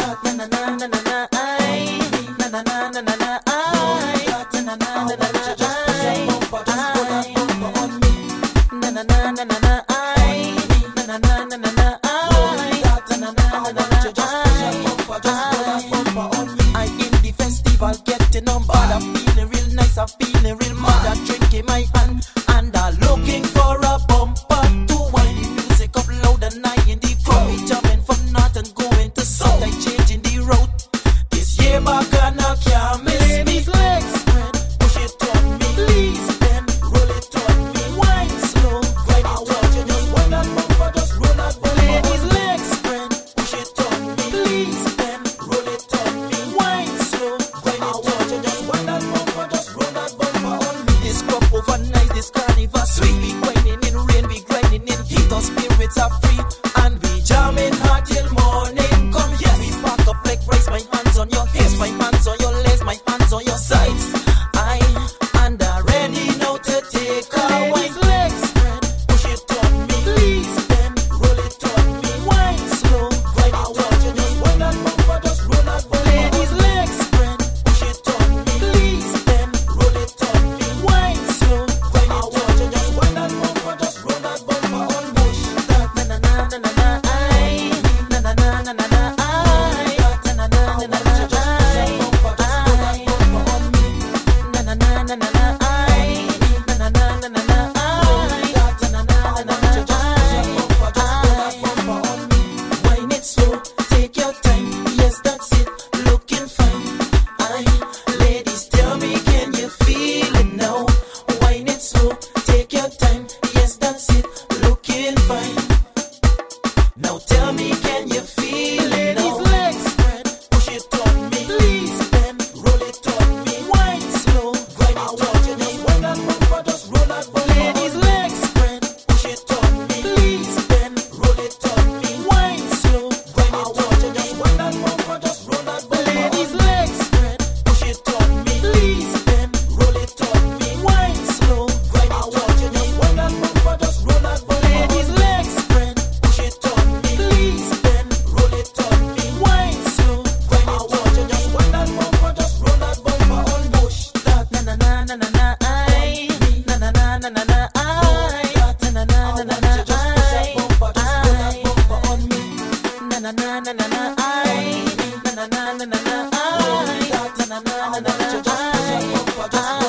Getting on board, I'm feeling real nice, I'm feeling real mad. I'm drinking my hand and I'm looking for a bumper to wind the music up loud and I in the crowd. We jumping from north and going to south, I changing the route. This year back and I can't miss me. Ladies, legs spread, push it on me. Please bend, roll it on me. Wine slow, grind it on me. Just wind that bumper, just roll that bumper. Ladies, legs spread, push it on me. Please bend, roll it on me. Wine slow, grind it on me. Just wind that bumper, just roll that bumper on me. This crop over nice, this carnival sweet. We grinding in rain, we grinding in heat. Our spirits are free and we jamming hard till morning come. Yes, we pack up like rice. My hands on your hips, my hands on your legs, my hands on your sides. I ready now to take a wine. Legs spread, push it on me. Please bend, roll it on me. Wine slow, grind it on me. Just wind that bumper, just roll that bumper. Ladies, legs spread, push it on me. Please bend, roll it on me. Wine slow, grind it on me. Just wind that bumper, just roll that bumper on me. Na na na na na na, I na na na na na na, I na na na na na na, I na na na na na na, I na na na na na na, I na na na na na na, I wine it slow, take your time, yes that's it, looking fine. Ladies tell me can you feel it now? Wine it slow, take your time, yes that's it, looking fine. Now tell me can you feel it now? Ladies, legs spread, push it on me. Please bend, roll it on me. Wine slow, grind it on me. Just wind that bumper, just roll that bumper. Ladies, legs spread, push it on me. Please bend, roll it on me. Wine slow, grind it on me. Just wind that bumper, just roll that bumper. Ladies, legs spread, push it on me. Please bend, roll it on me. Wine slow, grind it on me. Just wind that bumper, just roll that bumper. Ladies, legs spread, push it on me. Please bend, roll it on me. Wine slow, grind it on me. Just wind that bumper, just roll that bumper on me. Push that na na na na na na, I na na na na na na, I na na na na na na, I just roll that bumper on me. Na na na na na na, I na na na na na na, I na na na na na na, I just